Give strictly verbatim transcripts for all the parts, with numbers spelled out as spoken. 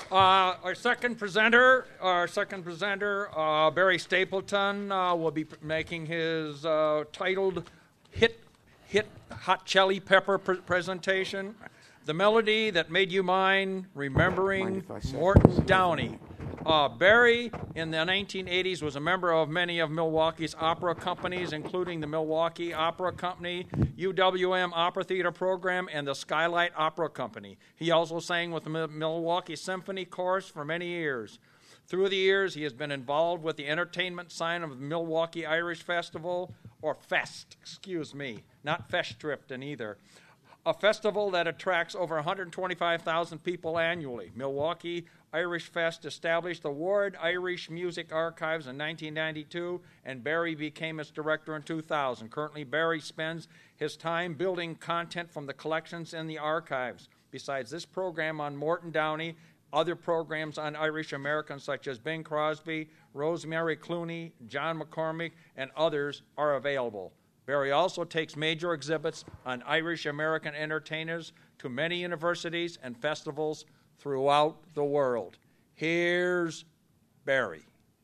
Uh, our second presenter, our second presenter, uh, Barry Stapleton, uh, will be making his uh, titled hit hit Hot Chili Pepper pr- presentation. The melody that made you mine, remembering Morton Downey. Uh, Barry, in the nineteen eighties, was a member of many of Milwaukee's opera companies, including the Milwaukee Opera Company, U W M Opera Theater Program, and the Skylight Opera Company. He also sang with the Milwaukee Symphony Chorus for many years. Through the years, he has been involved with the entertainment side of the Milwaukee Irish Festival, or Fest, excuse me, not Feststripten either. A festival that attracts over one hundred twenty-five thousand people annually. Milwaukee Irish Fest established the Ward Irish Music Archives in nineteen ninety-two, and Barry became its director in two thousand. Currently, Barry spends his time building content from the collections in the archives. Besides this program on Morton Downey, other programs on Irish Americans such as Bing Crosby, Rosemary Clooney, John McCormick, and others are available. Barry also takes major exhibits on Irish American entertainers to many universities and festivals throughout the world. Here's Barry.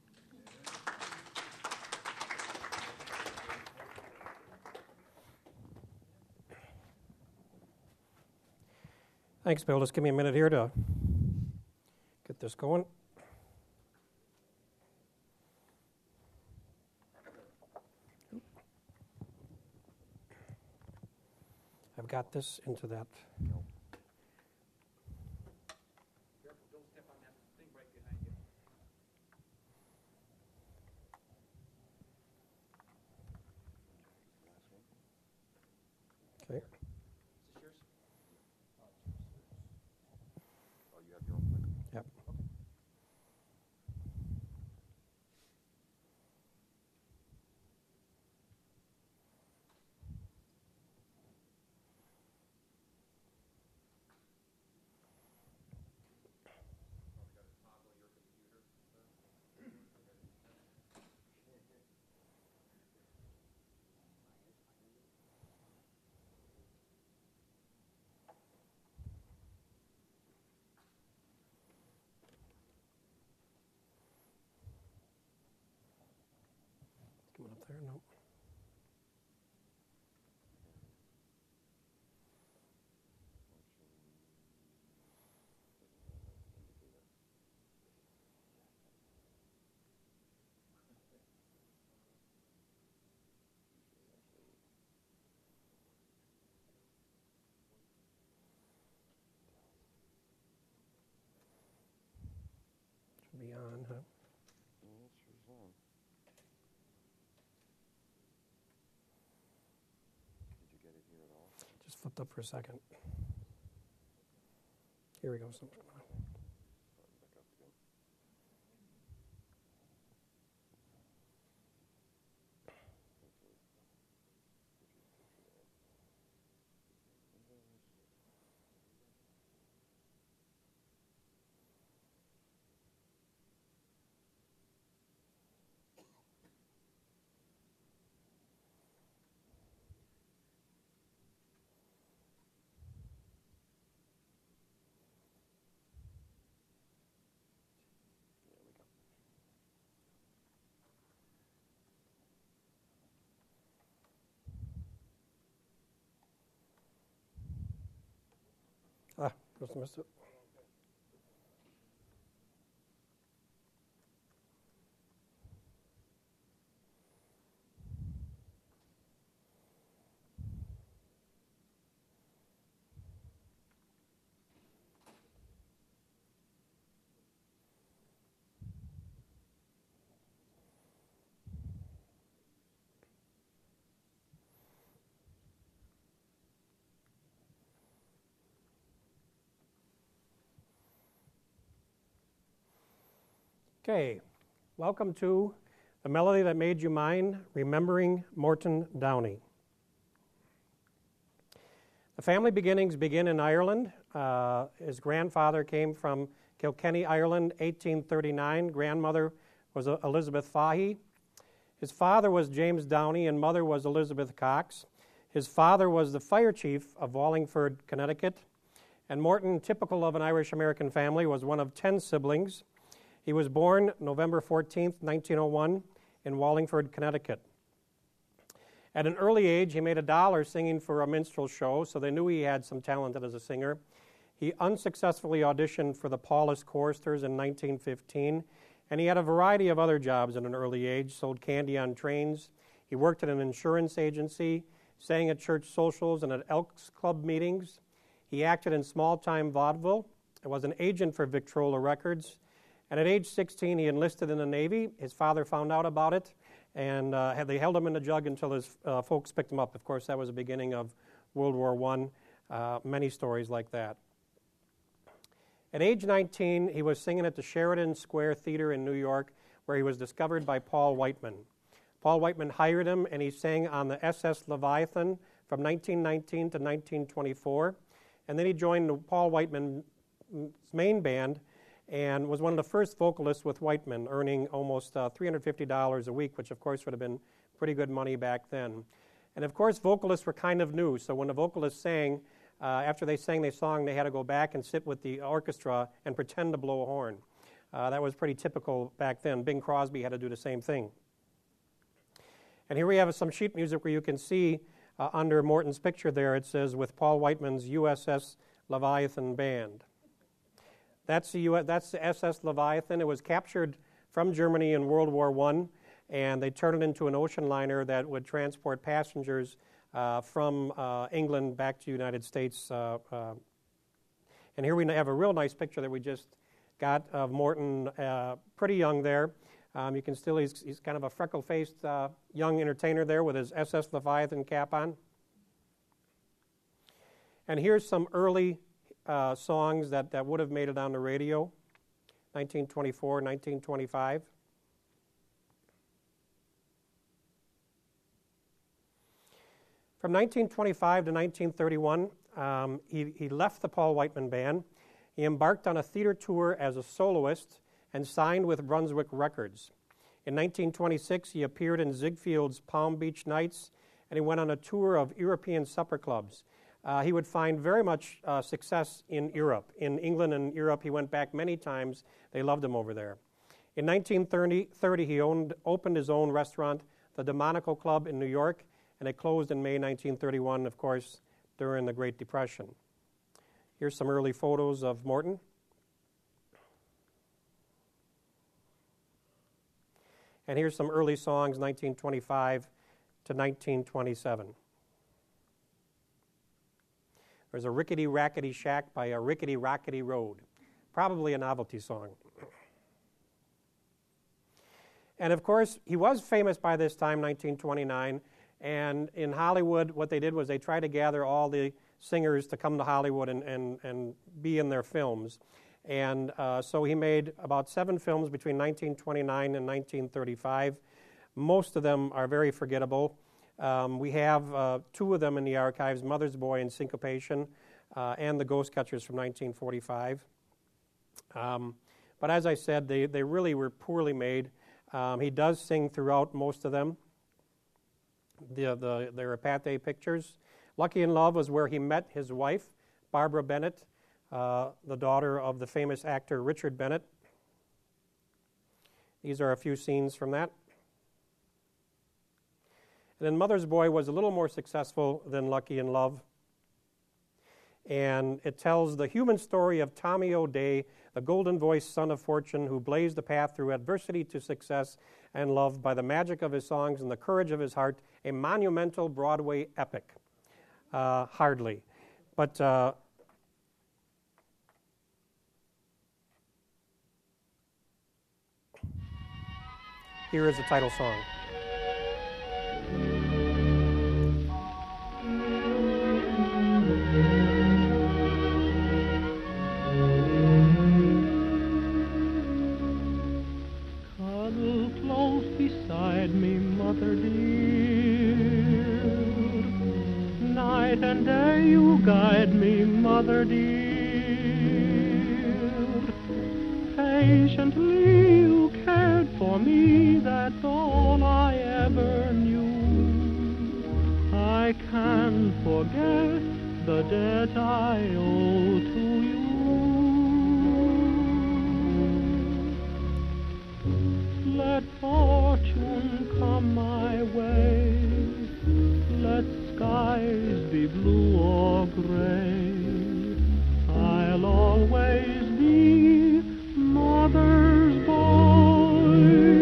Thanks, Bill. Just give me a minute here to get this going. I've got this into that. Careful, don't step on that thing right behind you. Okay. Is this yours? Oh, you have your own mic? Yep. Coming up there? No. Should be on, huh? Yeah, it sure is on. Did you get it here at all? Just flipped up for a second. Here we go. Something's going on. Starting back up again. Ah, just missed it. Okay, welcome to The Melody That Made You Mine, Remembering Morton Downey. The family beginnings begin in Ireland. Uh, his grandfather came from Kilkenny, Ireland, eighteen thirty-nine. Grandmother was uh, Elizabeth Fahey. His father was James Downey and mother was Elizabeth Cox. His father was the fire chief of Wallingford, Connecticut. And Morton, typical of an Irish-American family, was one of ten siblings. He was born November fourteenth, nineteen oh one, in Wallingford, Connecticut. At an early age, he made a dollar singing for a minstrel show, so they knew he had some talent as a singer. He unsuccessfully auditioned for the Paulus Choristers in nineteen fifteen, and he had a variety of other jobs at an early age, sold candy on trains. He worked at an insurance agency, sang at church socials and at Elks Club meetings. He acted in small-time vaudeville and was an agent for Victrola Records. And at age sixteen, he enlisted in the Navy. His father found out about it, and uh, had, they held him in the jug until his uh, folks picked him up. Of course, that was the beginning of World War One. Uh, many stories like that. At age nineteen, he was singing at the Sheridan Square Theater in New York, where he was discovered by Paul Whiteman. Paul Whiteman hired him, and he sang on the S S Leviathan from nineteen nineteen to nineteen twenty-four. And then he joined the Paul Whiteman's main band and was one of the first vocalists with Whiteman, earning almost uh, three hundred fifty dollars a week, which of course would have been pretty good money back then. And of course, vocalists were kind of new, so when the vocalists sang, uh, after they sang their song, they had to go back and sit with the orchestra and pretend to blow a horn. Uh, that was pretty typical back then. Bing Crosby had to do the same thing. And here we have some sheet music where you can see uh, under Morton's picture there, it says, with Paul Whiteman's U S S Leviathan Band. That's the, U S, that's the S S Leviathan. It was captured from Germany in World War One, and they turned it into an ocean liner that would transport passengers uh, from uh, England back to the United States. Uh, uh, and here we have a real nice picture that we just got of Morton, uh, pretty young there. Um, you can still, he's, he's kind of a freckle-faced uh, young entertainer there with his S S Leviathan cap on. And here's some early uh, songs that, that would have made it on the radio, nineteen twenty-four, nineteen twenty-five. From nineteen twenty-five to nineteen thirty-one, um, he, he left the Paul Whiteman Band. He embarked on a theater tour as a soloist and signed with Brunswick Records. In nineteen twenty-six, he appeared in Ziegfeld's Palm Beach Nights, and he went on a tour of European supper clubs. Uh, he would find very much uh, success in Europe. In England and Europe, he went back many times. They loved him over there. In nineteen thirty, he owned, opened his own restaurant, the Delmonico Club in New York, and it closed in May nineteen thirty-one, of course, during the Great Depression. Here's some early photos of Morton. And here's some early songs, nineteen twenty-five to nineteen twenty-seven. There's a Rickety Rackety Shack by a Rickety Rockety Road. Probably a novelty song. And of course, he was famous by this time, nineteen twenty-nine. And in Hollywood, what they did was they tried to gather all the singers to come to Hollywood and, and, and be in their films. And uh, so he made about seven films between nineteen twenty-nine and nineteen thirty-five. Most of them are very forgettable. Um, we have uh, two of them in the archives, Mother's Boy and Syncopation, uh, and The Ghost Catchers from nineteen forty-five. Um, but as I said, they, they really were poorly made. Um, he does sing throughout most of them. The, the, the Repate pictures. Lucky in Love was where he met his wife, Barbara Bennett, uh, the daughter of the famous actor Richard Bennett. These are a few scenes from that. And then Mother's Boy was a little more successful than Lucky in Love. And it tells the human story of Tommy O'Day, the golden-voiced son of fortune who blazed the path through adversity to success and love by the magic of his songs and the courage of his heart, a monumental Broadway epic. Uh, hardly. But uh, here is the title song. Cuddle close beside me, mother dear. Night and day you guide me, mother dear. Patiently you cared for me, that's all I ever knew. I can't forget the debt I owe to you. Let fortune come my way, let skies be blue or gray, I'll always be mother's boy.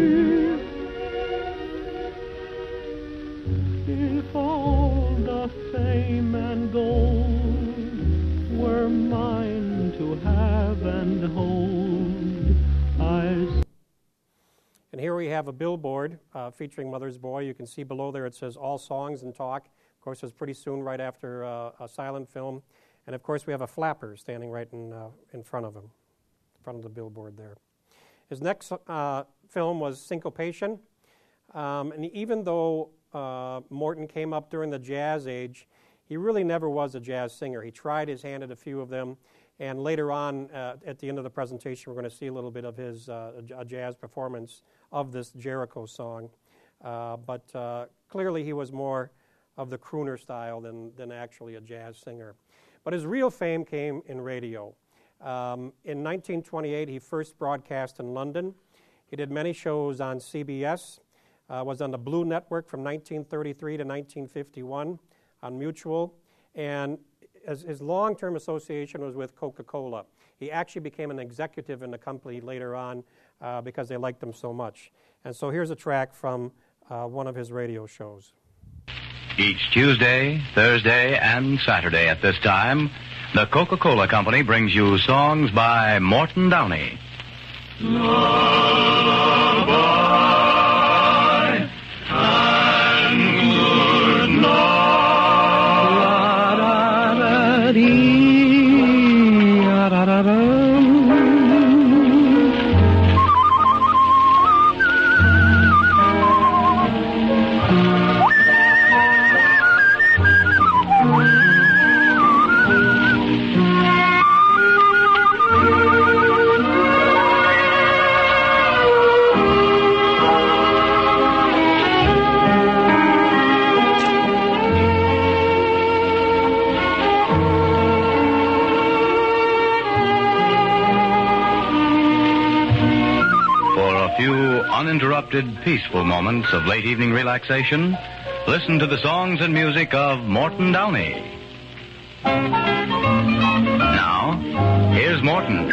If all the fame and gold were mine to have and hold, I... And here we have a billboard uh, featuring Mother's Boy. You can see below there it says All Songs and Talk. Of course, it was pretty soon right after uh, a silent film. And of course, we have a flapper standing right in, uh, in front of him, in front of the billboard there. His next uh, film was Syncopation. Um, and even though uh, Morton came up during the jazz age, he really never was a jazz singer. He tried his hand at a few of them. And later on, uh, at the end of the presentation, we're going to see a little bit of his uh, a jazz performance of this Jericho song. Uh, but uh, clearly he was more of the crooner style than, than actually a jazz singer. But his real fame came in radio. Um, in nineteen twenty-eight, he first broadcast in London. He did many shows on C B S, uh, was on the Blue Network from nineteen thirty-three to nineteen fifty-one, on Mutual, and his, his long-term association was with Coca-Cola. He actually became an executive in the company later on uh, because they liked him so much. And so here's a track from uh, one of his radio shows. Each Tuesday, Thursday, and Saturday at this time, the Coca-Cola Company brings you songs by Morton Downey. Lullaby and good night. Uninterrupted, peaceful moments of late evening relaxation, listen to the songs and music of Morton Downey. Now, here's Morton.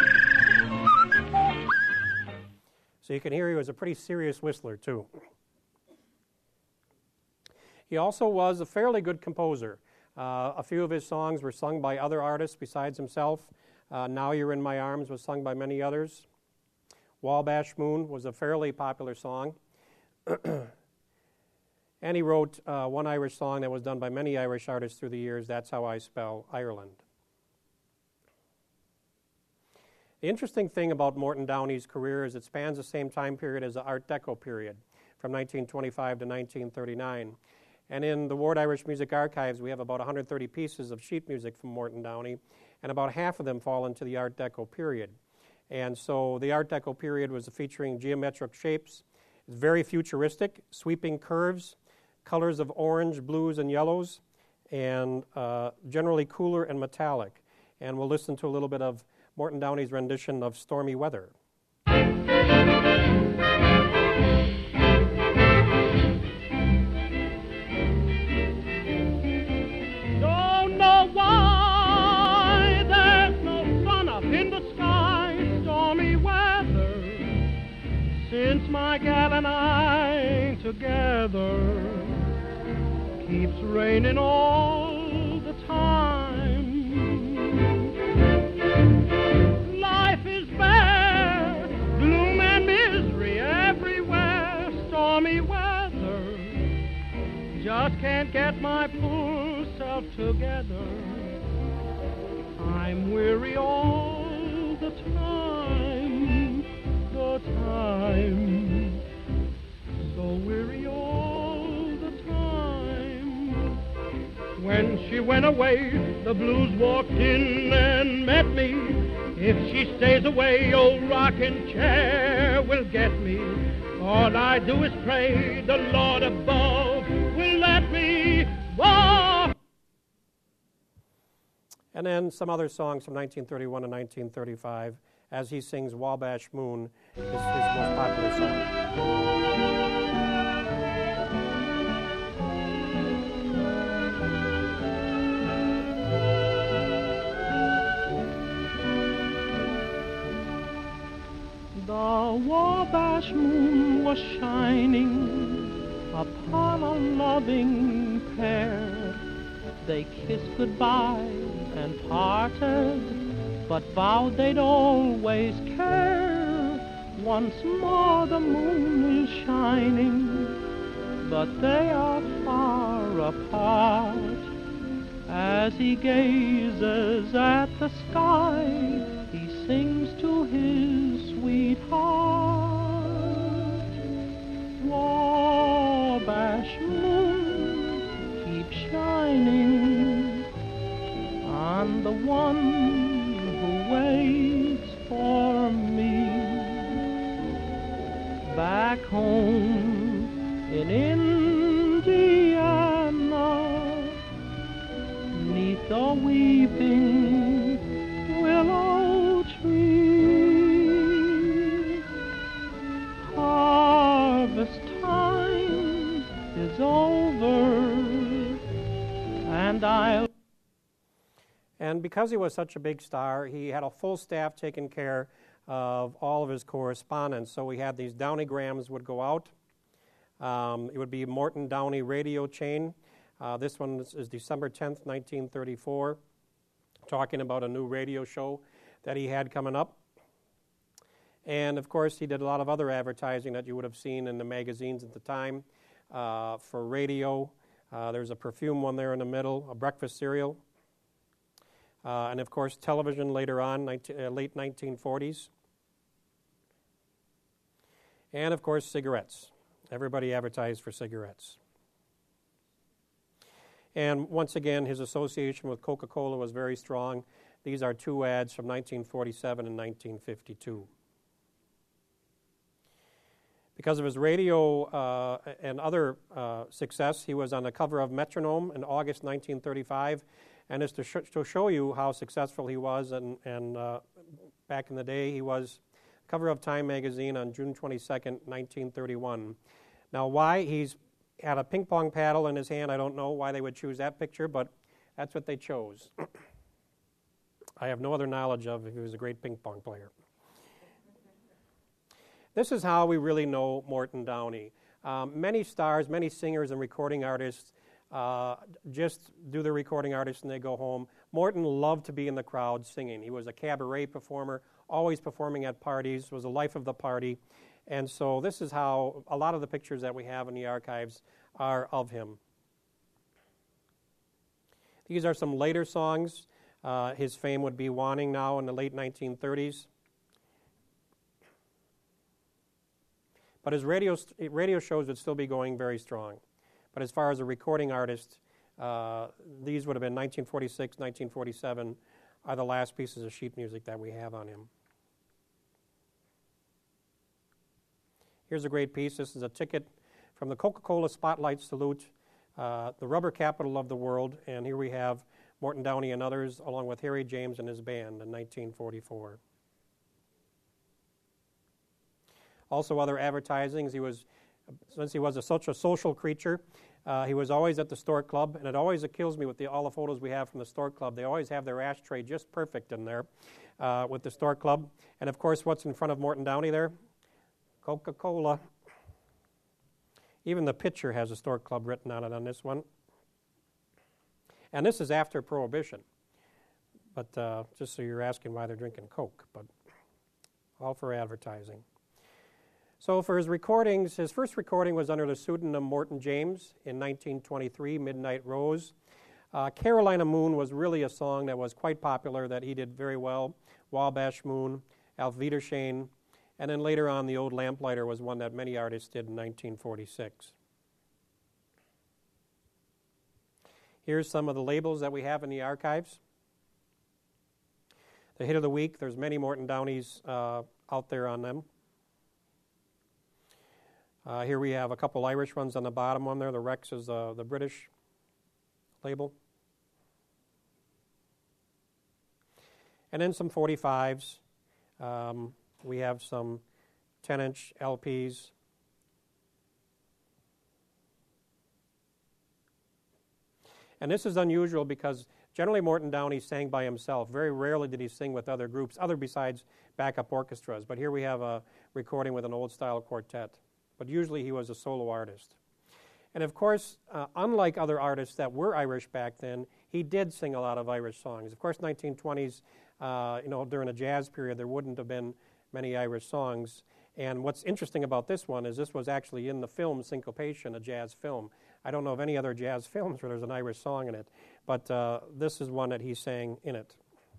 So you can hear he was a pretty serious whistler, too. He also was a fairly good composer. Uh, a few of his songs were sung by other artists besides himself. Uh, Now You're in My Arms was sung by many others. Wabash Moon was a fairly popular song. And he wrote uh, one Irish song that was done by many Irish artists through the years, That's How I Spell Ireland. The interesting thing about Morton Downey's career is it spans the same time period as the Art Deco period, from nineteen twenty-five to nineteen thirty-nine. And in the Ward Irish Music Archives, we have about one hundred thirty pieces of sheet music from Morton Downey, and about half of them fall into the Art Deco period. And so the Art Deco period was featuring geometric shapes. It's very futuristic, sweeping curves, colors of orange, blues, and yellows, and uh, generally cooler and metallic. And we'll listen to a little bit of Morton Downey's rendition of Stormy Weather. Don't know why there's no sun up in the sky, stormy weather, since my gal and I ain't together. Keeps raining all the time. Life is bare, gloom and misery everywhere, stormy weather. Just can't get my poor self together. I'm weary all the time, the time, so weary all the time. When she went away, the blues walked in and met me. If she stays away, old rocking chair will get me. All I do is pray the Lord above will let me walk. And then some other songs from nineteen thirty-one and nineteen thirty-five, as he sings Wabash Moon, his, his most popular song. The Wabash moon was shining upon a loving pair. They kissed goodbye and parted, but vowed they'd always care. Once more the moon is shining, but they are far apart. As he gazes at the sky, he sings to his sweetheart. Wabash moon, keep shining on the one who waits for me. Back home in Indiana, neath the weeping willow tree. Harvest time is over, and I'll... And because he was such a big star, he had a full staff taking care of all of his correspondence. So we had these Downeygrams would go out. Um, it would be Morton Downey radio chain. Uh, this one is, is December tenth, nineteen thirty-four, talking about a new radio show that he had coming up. And, of course, he did a lot of other advertising that you would have seen in the magazines at the time uh, for radio. Uh, there's a perfume one there in the middle, a breakfast cereal. Uh, and, of course, television later on, nineteen, uh, late nineteen forties. And, of course, cigarettes. Everybody advertised for cigarettes. And once again, his association with Coca-Cola was very strong. These are two ads from nineteen forty-seven and nineteen fifty-two. Because of his radio uh, and other uh, success, he was on the cover of Metronome in August nineteen thirty-five. And it's to, sh- to show you how successful he was, and, and uh, back in the day, he was cover of Time magazine on June twenty-second, nineteen thirty-one. Now, why he's had a ping pong paddle in his hand, I don't know why they would choose that picture, but that's what they chose. I have no other knowledge of if he was a great ping pong player. This is how we really know Morton Downey. Um, many stars, many singers and recording artists uh, just do the recording artist and they go home. Morton loved to be in the crowd singing. He was a cabaret performer, always performing at parties, was the life of the party. And so this is how a lot of the pictures that we have in the archives are of him. These are some later songs. Uh, his fame would be waning now in the late nineteen thirties. But his radio, radio shows would still be going very strong. But as far as a recording artist, uh, these would have been nineteen forty-six, nineteen forty-seven are the last pieces of sheet music that we have on him. Here's a great piece. This is a ticket from the Coca-Cola Spotlight Salute, uh, the rubber capital of the world. And here we have Morton Downey and others, along with Harry James and his band in nineteen forty-four. Also other advertisings. He was, since he was a, such a social creature, uh, he was always at the Stork Club. And it always kills me with the, all the photos we have from the Stork Club. They always have their ashtray just perfect in there uh, with the Stork Club. And, of course, what's in front of Morton Downey there? Coca-Cola. Even the picture has a Stork Club written on it on this one. And this is after Prohibition. But uh, just so you're asking why they're drinking Coke, but all for advertising. So for his recordings, his first recording was under the pseudonym Morton James in nineteen twenty-three, Midnight Rose. Uh, Carolina Moon was really a song that was quite popular that he did very well. Wabash Moon, Auf Wiedersehen. And then later on, The Old Lamplighter was one that many artists did in nineteen forty-six. Here's some of the labels that we have in the archives. The Hit of the Week, there's many Morton Downeys uh, out there on them. Uh, here we have a couple Irish ones on the bottom one there. The Rex is uh, the British label. And then some forty-fives. Um, we have some ten-inch L Ps. And this is unusual because generally Morton Downey sang by himself. Very rarely did he sing with other groups, other besides backup orchestras. But here we have a recording with an old-style quartet. But usually he was a solo artist. And of course, uh, unlike other artists that were Irish back then, he did sing a lot of Irish songs. Of course, nineteen twenties, uh, you know, during a jazz period, there wouldn't have been many Irish songs. And what's interesting about this one is this was actually in the film Syncopation, a jazz film. I don't know of any other jazz films where there's an Irish song in it, but uh, this is one that he sang in it.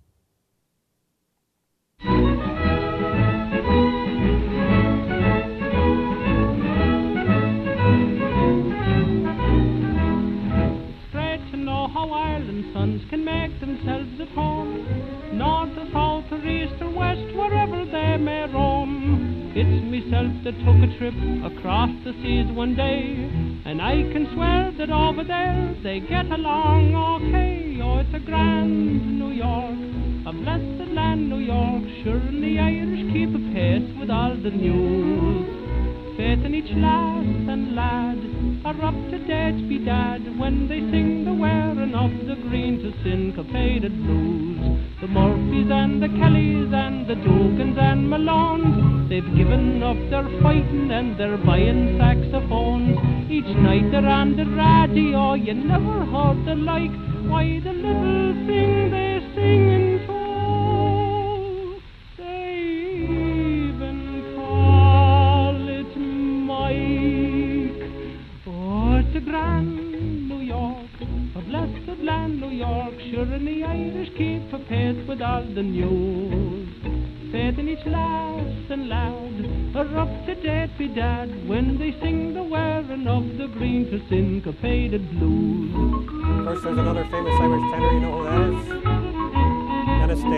How Ireland's sons can make themselves at home, north or south or east or west, wherever they may roam. It's myself that took a trip across the seas one day, and I can swear that over there they get along okay. Oh, it's a grand New York, a blessed land, New York. Sure, and the Irish keep a pace with all the news. Faith in each lass and lad are up to date, be dad, when they sing the wearing of the green to syncopated blues. The Murphys and the Kellys and the Dugans and Malones, they've given up their fighting and they're buying saxophones. Each night they're on the radio, you never heard the like. Why, the little thing they sing in tune, they even call it Mike. Oh, it's a grand New York, a blessed land, New York. Sure, and the Irish keep a pace with all the news. Faith in each lass and lad are up to date, be dad, when they sing the wearing of the green to syncopated blues. Of course, there's another famous Irish tenor. You know who that is? Dennis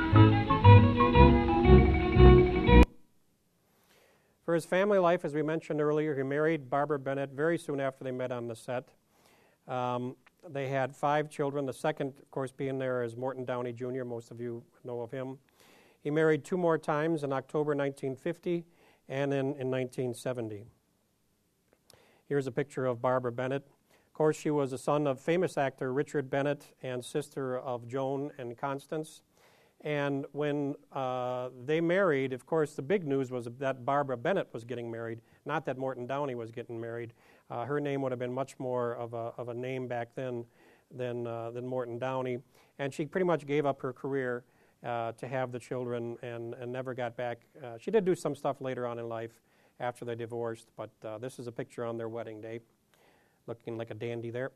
Day. For his family life, as we mentioned earlier, he married Barbara Bennett very soon after they met on the set. Um, they had five children, the second, of course, being there is Morton Downey Junior Most of you know of him. He married two more times in October nineteen fifty and then in nineteen seventy. Here's a picture of Barbara Bennett. Of course, she was the son of famous actor Richard Bennett and sister of Joan and Constance. And when uh, they married, of course, the big news was that Barbara Bennett was getting married, not that Morton Downey was getting married. Uh, her name would have been much more of a, of a name back then than, uh, than Morton Downey. And she pretty much gave up her career uh, to have the children and, and never got back. Uh, she did do some stuff later on in life after they divorced, but uh, this is a picture on their wedding day, looking like a dandy there.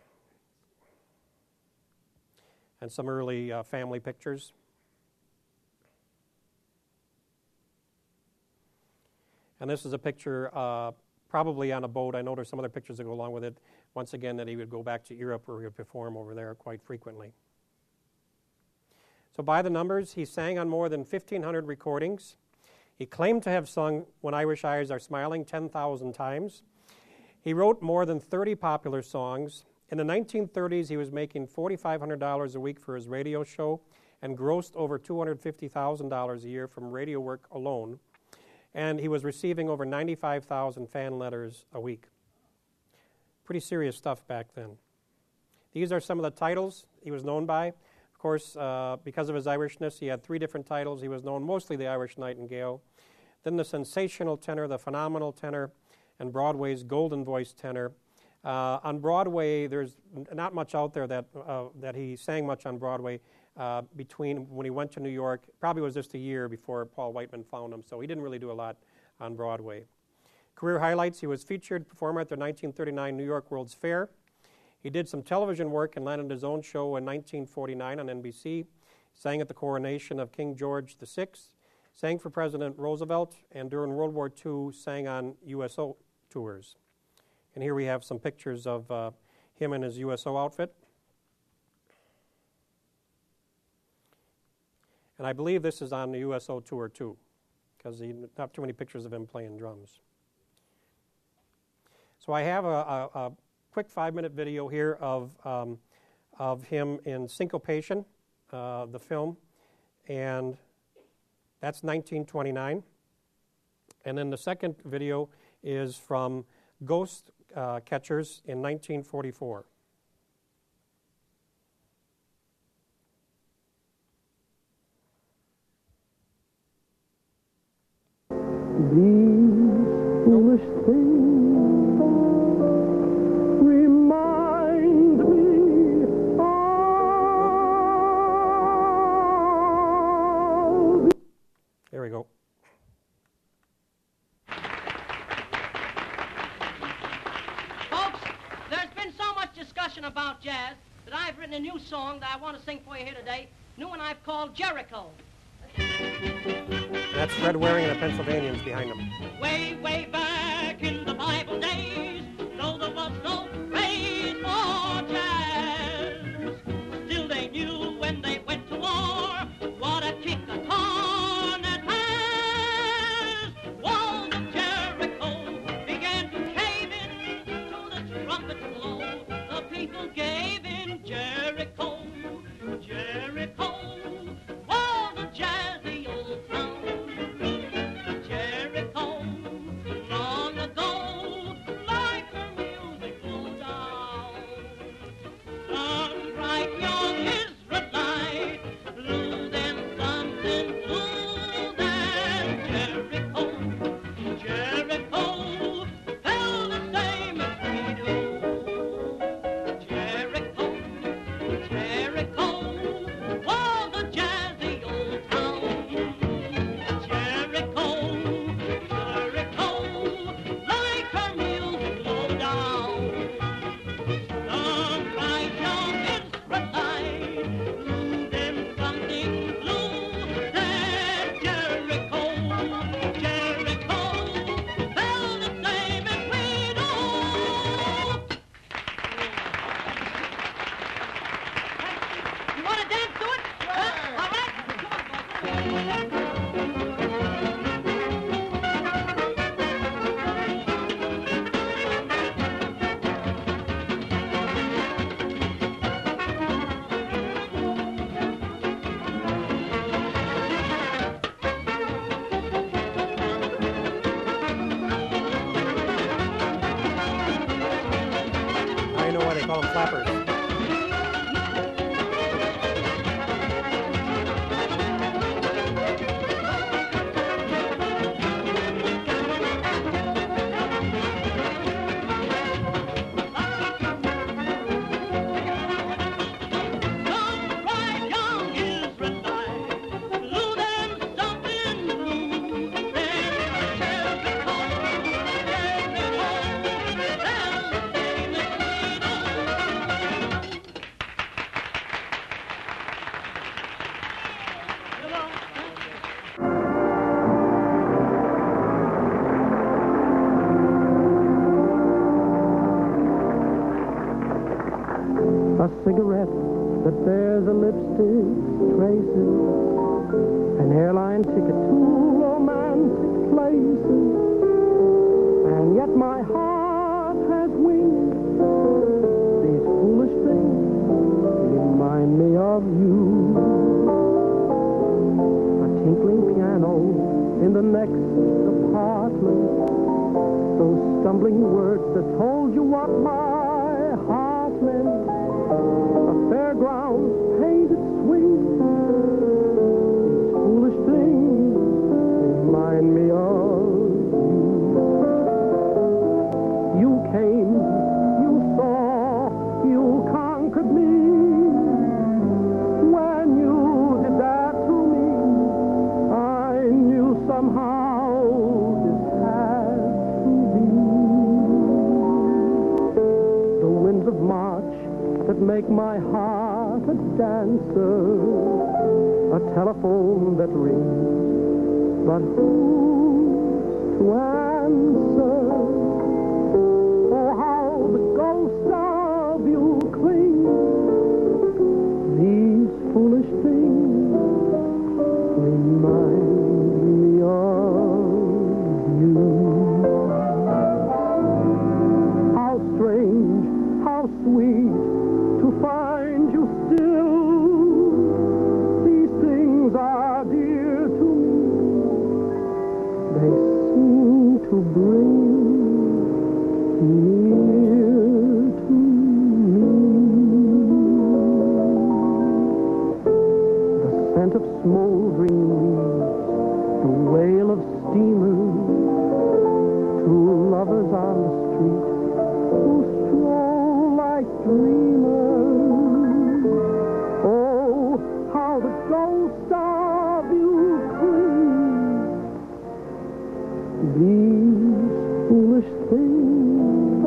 And some early uh, family pictures. And this is a picture uh, probably on a boat. I know there's some other pictures that go along with it. Once again, that he would go back to Europe where he would perform over there quite frequently. So by the numbers, he sang on more than fifteen hundred recordings. He claimed to have sung When Irish Eyes Are Smiling ten thousand times. He wrote more than thirty popular songs. In the nineteen thirties, he was making four thousand five hundred dollars a week for his radio show and grossed over two hundred fifty thousand dollars a year from radio work alone. And he was receiving over ninety-five thousand fan letters a week. Pretty serious stuff back then. These are some of the titles he was known by. Of course, uh, because of his Irishness, he had three different titles. He was known mostly the Irish Nightingale, then the sensational tenor, the phenomenal tenor, and Broadway's golden voice tenor. Uh, on Broadway, there's not much out there that uh, that he sang much on Broadway uh, between when he went to New York. Probably was just a year before Paul Whiteman found him, so he didn't really do a lot on Broadway. Career highlights: he was featured performer at the nineteen thirty-nine New York World's Fair. He did some television work and landed his own show in nineteen forty-nine on N B C. Sang at the coronation of King George the Sixth. Sang for President Roosevelt, and during World War Two sang on U S O tours. And here we have some pictures of uh, him in his U S O outfit. And I believe this is on the U S O tour too, because not too many pictures of him playing drums. So I have a, a, a quick five-minute video here of um, of him in Syncopation, uh, the film. and that's nineteen twenty-nine. And then the second video is from Ghost uh, Catchers in nineteen forty-four. These foolish things remind me of... There we go. Folks, there's been so much discussion about jazz that I've written a new song that I want to sing for you here today. New one I've called Jericho. That's Fred Waring and the Pennsylvanians behind them. Way, way back in the Bible days, though there was no praise for jazz, still they knew when they went to war what a kick a cornet has. Walls of Jericho began to cave in to the trumpet's blow. The people gave in. Jericho, Jericho, walls of jazzy old town. Jericho, long ago, like her music go down. Some bright young Israelite blew them something blue than Jericho. Jericho fell the same as we do. Jericho, Jericho, walls of jazzy old town. Jericho, Jericho, like her music low down. Some bright young Israelite blew them something blue than Jericho. Jericho fell the same as we do. You want to dance to it? Huh? All right? I know why they call them flappers. Some bright young Israelite blew them something blue. Then Jericho, Jericho, fell the same as we do. Come on. A cigarette that bears a lipstick's traces, an airline ticket to romantic places, and yet my heart has wings. These foolish things remind me of you. A tinkling piano in the next apartment, those stumbling words that told you what my heart meant. A fairground's painted swing. These foolish things remind me of you. You came, you saw, you conquered me. When you did that to me, I knew somehow this had to be. The winds of March that make my heart a dancer, a telephone that rings, but who to answer? Oh, how the ghost of you clings. These foolish things remind me of you. How strange, how sweet to find you still. These things are waiting to bring near to me. The scent of smoldering leaves, the wail of steamers, two lovers on the street who stroll like dreamers. Oh, how the ghost of you creeps. These foolish things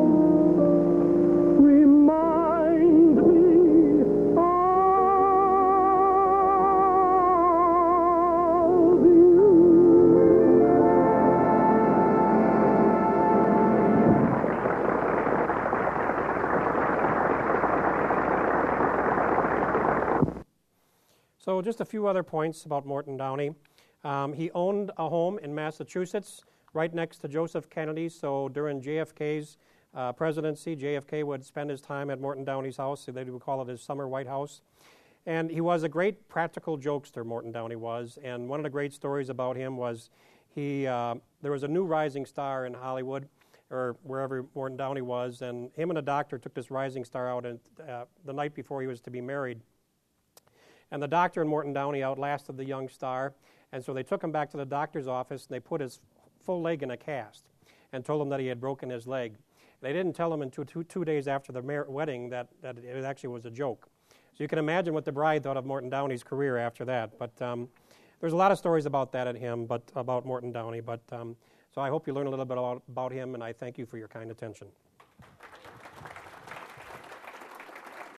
remind me of you. So just a few other points about Morton Downey. Um, he owned a home in Massachusetts right next to Joseph Kennedy, so during J F K's uh, presidency, J F K would spend his time at Morton Downey's house, so they would call it his summer White House. And he was a great practical jokester, Morton Downey was, and one of the great stories about him was he uh, there was a new rising star in Hollywood, or wherever Morton Downey was, and him and a doctor took this rising star out and, uh, the night before he was to be married. And the doctor and Morton Downey outlasted the young star, and so they took him back to the doctor's office, and they put his full leg in a cast and told him that he had broken his leg. They didn't tell him until two, two days after the mar- wedding that, that it actually was a joke. So you can imagine what the bride thought of Morton Downey's career after that. But um, there's a lot of stories about that at him, but about Morton Downey. But um, so I hope you learn a little bit about, about him, and I thank you for your kind attention.